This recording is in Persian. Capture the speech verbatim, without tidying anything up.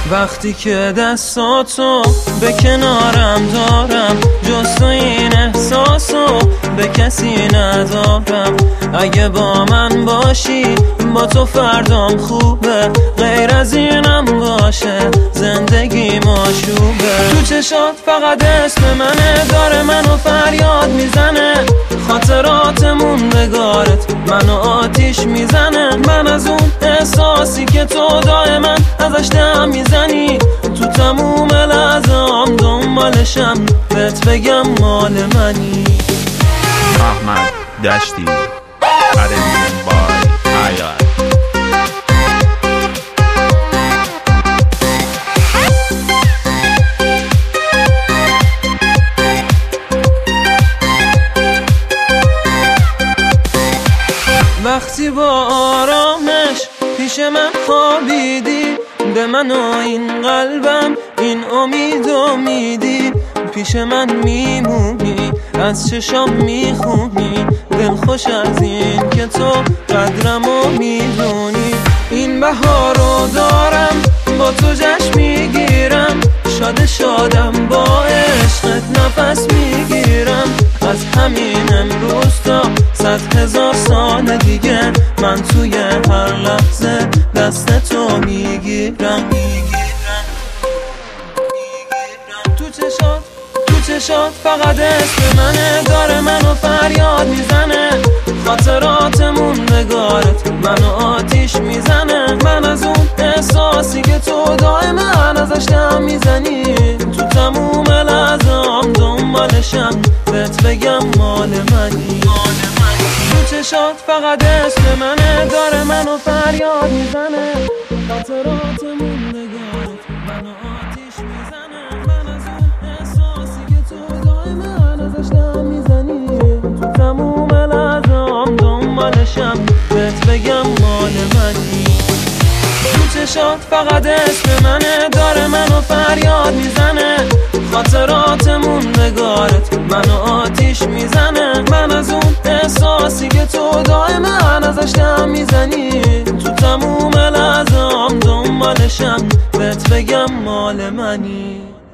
وقتی که دستاتو به کنارم دارم، جز تو این احساسو به کسی ندارم. اگه با من باشی با تو فردام خوبه، غیر از اینم باشه زندگی ماشوبه. تو چشات فقط اسم منه، داره منو فریاد میزنه. خاطرات موندگارت منو آتیش میزنه. من از اون احساسی که تو دائما ازش دم میزنی، تو تموم لحظه‌ام دنبالشم، بهت بگم مال منی. احمد دشتی ارمین بای حیات. وقتی با آرامش پیش من خوابیدی، به من و این قلبم این امید و میدی. پیش من میمونی، از چشام میخونی، دل خوش از این که تو قدرمو میدونی. این بهار رو دارم با تو جشن میگیرم، شاد شادم با عشقت نفس میگیرم. از همین امروز تا صد هزار سال دیگه، من توی هر لحظه دست تو میگیرم. تو چشات تو چشات فقط اسم منه، داره منو فریاد میزنه. خاطرات موندگارت منو آتیش میزنه. من از اون احساسی که تو دائما ازش دم میزنی، تو تموم لحظه‌ام دنبالشم، بهت بگم مال منی. تو چشات فقط اسم منه، داره منو فریاد میزنه. خاطرات موندگارت منو آتیش میزنه. من از اون احساسی که تو دائما ازش دم میزنی، تو تموم لحظه‌ام دنبالشم، بهت بگم مال منی. تو چشات فقط اسم منه، داره منو فریاد میزنه. خاطرات موندگارت منو آتیش میزنه. من از اون احساسی که تو دائما ازش دم میزنی، تو تموم لحظه‌ام دنبالشم، بهت بگم مال منی.